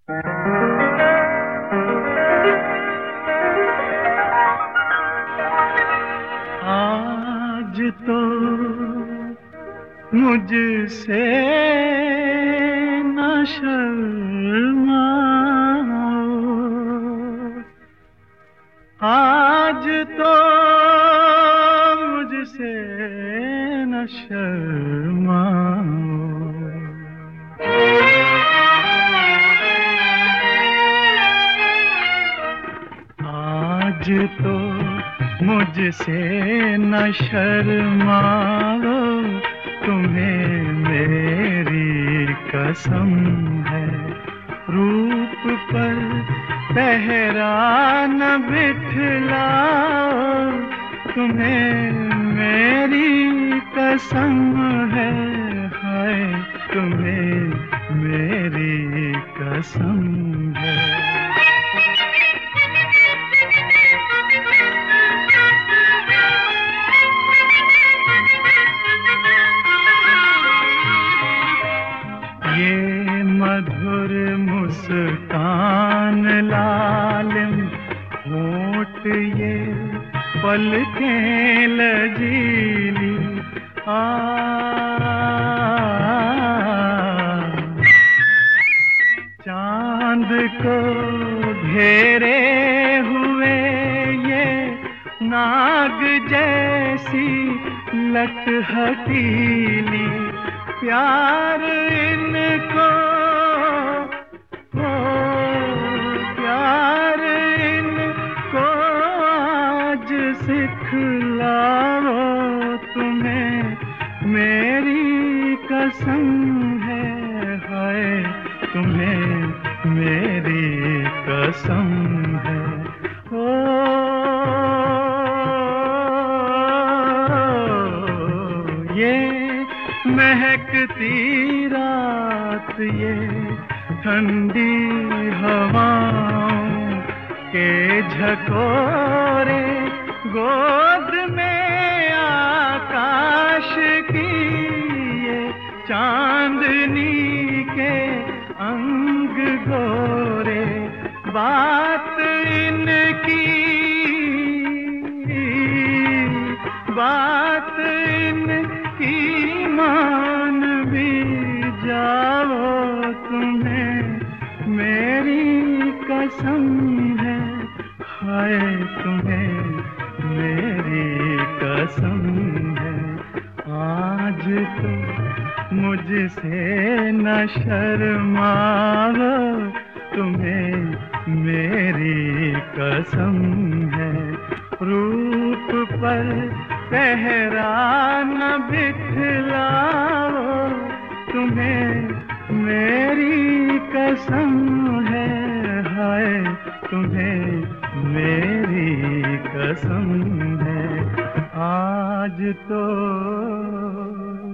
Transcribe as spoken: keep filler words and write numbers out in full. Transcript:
आज तो मुझसे न शर्माओ, आज तो मुझसे न शर्माओ। आज तो मुझसे न शर्माओ, तुम्हें मेरी कसम है। रूप पर पहरा न बिठलाओ, तुम्हें मेरी कसम है। हाय तुम्हें मेरी कसम है। ये मधुर मुस्कान लालिम होठ, ये पलकें लजीली, आ चांद को घेरे हुए ये नाग जैसी लट हटीली, प्यार इनको हो, प्यार इनको आज सिखलाओ, तुम्हें मेरी कसम है। हाय तुम्हें मेरी कसम है। ओ ये महकती रात, ये ठंडी हवाओं के झकोरे, गोद में आकाश की ये चांदनी के अंग गोरे, बात इनकी बात इनकी मान भी जाओ, तुम्हें मेरी कसम है। हाय तुम्हें मेरी कसम है। आज तो मुझसे न शर्माओ, तुम्हें मेरी कसम है। रूप पर पहरा न बिठलाओ, तुम्हें मेरी कसम है। हाय तुम्हें मेरी कसम है। आज तो